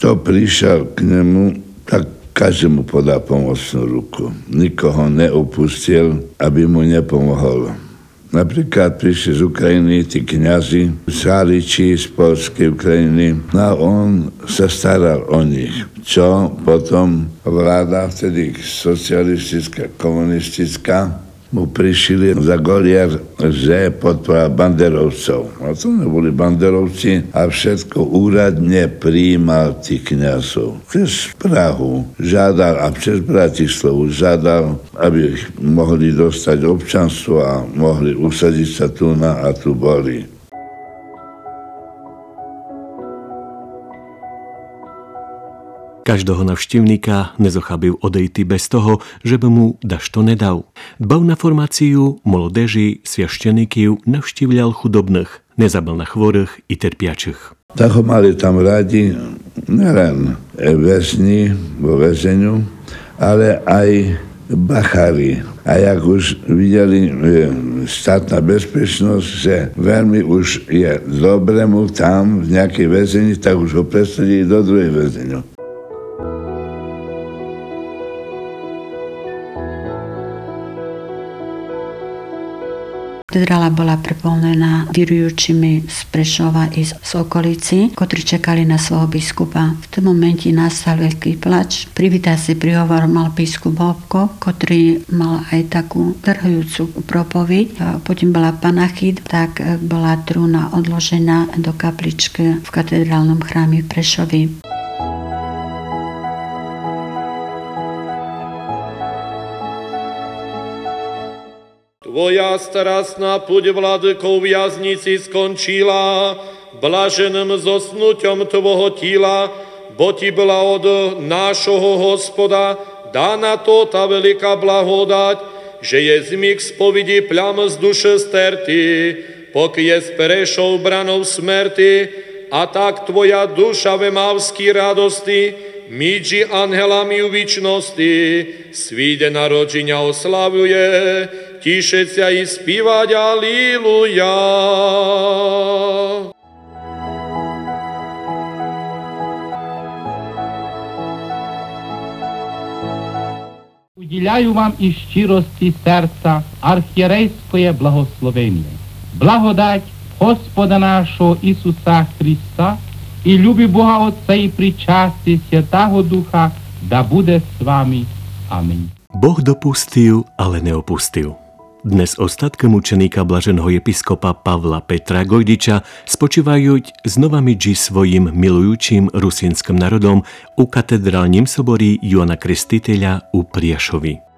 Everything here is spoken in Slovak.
kto prišiel k nemu, tak každému podá pomocnú ruku. Nikoho neopustil, aby mu nepomohol. Napríklad prišli z Ukrajiny tí kňazi, Sáriči z Poľskej Ukrajiny, a on sa staral o nich. Čo potom vláda, vtedy socialistická, komunistická, mu prišli za goliar, že podpora banderovcov. A to neboli banderovci a všetko úradne prijímal tých kňazov. Cez Prahu žiadal a cez Bratislavu žiadal, aby ich mohli dostať občanstvo a mohli usadiť sa tu a tu boli. Každého navštívnika nezochabil odejти bez toho, že by mu dašto nedal. Dbal na formáciu molodeži, sviašteníkov, navštívľal chudobných, nezabal na chvorých i trpiačich. Tak ho mali tam radi nielen väzni vo väzeniu, ale aj bachári. A jak už videli štátna bezpečnosť, že veľmi už je dobre mu tam v nejakej väzení, tak už ho presadili do druhej väzeniu. Katedrála bola preplnená virujúcimi z Prešova i z okolici, ktorí čakali na svojho biskupa. V tom momente nastal veľký plač. Privítací príhovor mal biskup Hopko, ktorý mal aj takú trhujúcu propoveď. Potom bola panachid, tak bola trúna odložená do kapličky v katedrálnom chráme v Prešovi. Tvoja starostná púť, Vladyko, v viaznici skončila, blaženým zosnuťom Tvoho tila, bo Ti bola od nášho Hospoda dána to tá veľká blahodať, že je zmik spovedi pľam z duše sterty, pok je z Prešov branou smrti, a tak Tvoja duša ve mavský radosti, midži anhelami u vičnosti, svíde narodženia oslavuje, tišeť sa i spívať Aliluja. Уділяю вам із щирості серця архієрейське благословення. Благодать Господа нашого Ісуса Христа і любі Бога Отця і причасті Святого Духа да буде з вами. Амінь. Boh dopustil, ale neopustil. Dnes ostatky mučeníka blaženého episkopa Pavla Petra Gojdiča spočívajú znova midži svojim milujúčim rusínskym národom u katedrálnym soborí Joana Krstiteľa u Priešovi.